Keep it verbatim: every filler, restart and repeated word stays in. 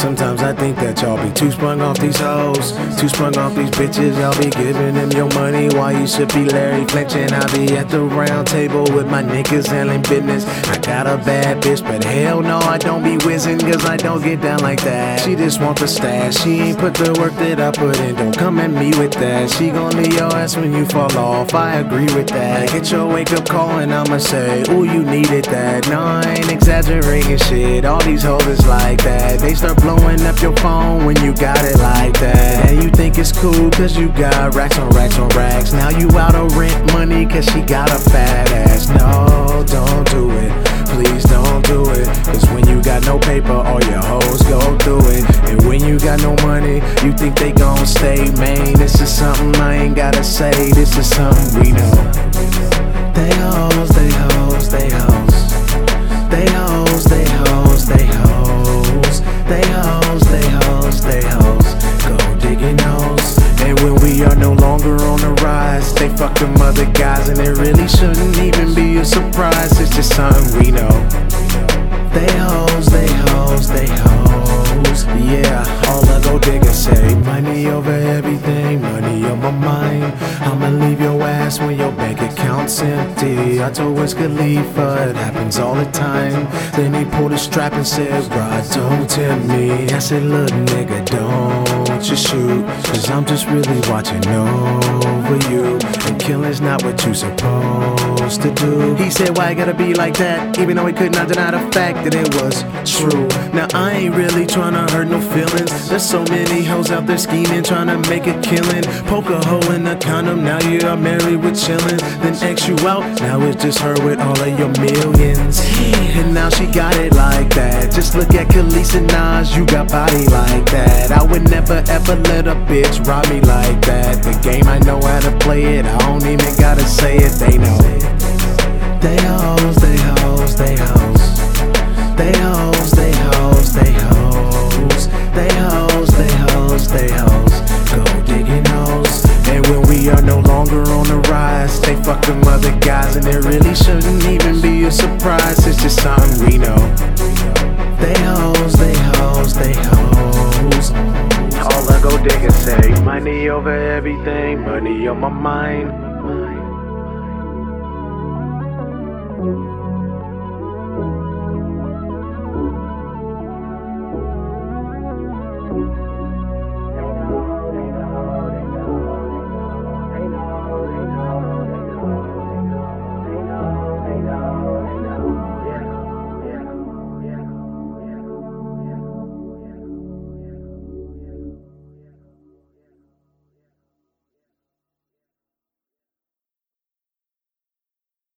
Sometimes I think that y'all be too sprung off these hoes, too sprung off these bitches. Y'all be giving them your money while you should be Larry Fletching. I be at the round table with my niggas handling business. I got a bad bitch, but hell no, I don't be whizzing, cause I don't get down like that. She just want the stash, she ain't put the work that I put in. Don't come at me with that. She gon' leave your ass when you fall off, I agree with that. Get your wake up call and I'ma say, ooh, you needed that. No, I ain't exaggerating shit, all these hoes is like that. They start blowing up your phone when you got it like that. And you think it's cool cause you got racks on racks on racks. Now you out of rent money cause she got a fat ass. No, don't do it, please don't do it. Cause when you got no paper, all your hoes go through it. And when you got no money, you think they gon' stay. Man, this is something I ain't gotta say, this is something we know. They hoes, they hoes, they hoes. They hoes, they hoes, they hoes. They hoes, they hoes, they hoes. Go digging hoes. And when we are no longer on the rise, they fuck them other guys, and it really shouldn't even be a surprise. It's just something we know. They hoes, they hoes, they hoes. Yeah, all I go digger say, money over everything, money on my mind. I'ma leave your ass when your bank account's empty. I told Wiz Khalifa it happens all the time. Then he pulled a strap and said, "Rod, don't tempt me." I said, "Look, nigga, don't you shoot, cause I'm just really watching over you. And killing's not what you supposed to do." He said, "Why it gotta be like that?" Even though he could not deny the fact that it was true. Now I ain't really tryna hurt no feelings. There's so many hoes out there scheming, tryna make a killing. Poke a hole in the condom, now you are married with chillin'. Then X you out, now it's just her with all of your millions. And now she got it like that. Just look at Khalees and Nas, you got body like that. I would never ever let a bitch rob me like that. The game, I know how to play it, I don't even gotta say it, they know. They hoes, they hoes, they hoes. They hoes, they hoes, they hoes. They hoes, they hoes, they hoes. Go digging hoes. And when we are no longer on the rise, they fuck them other guys, and it really shouldn't even be a surprise. It's just something we know. They hoes, they hoes, they hoes. All I go digger say, money over everything, money on my mind.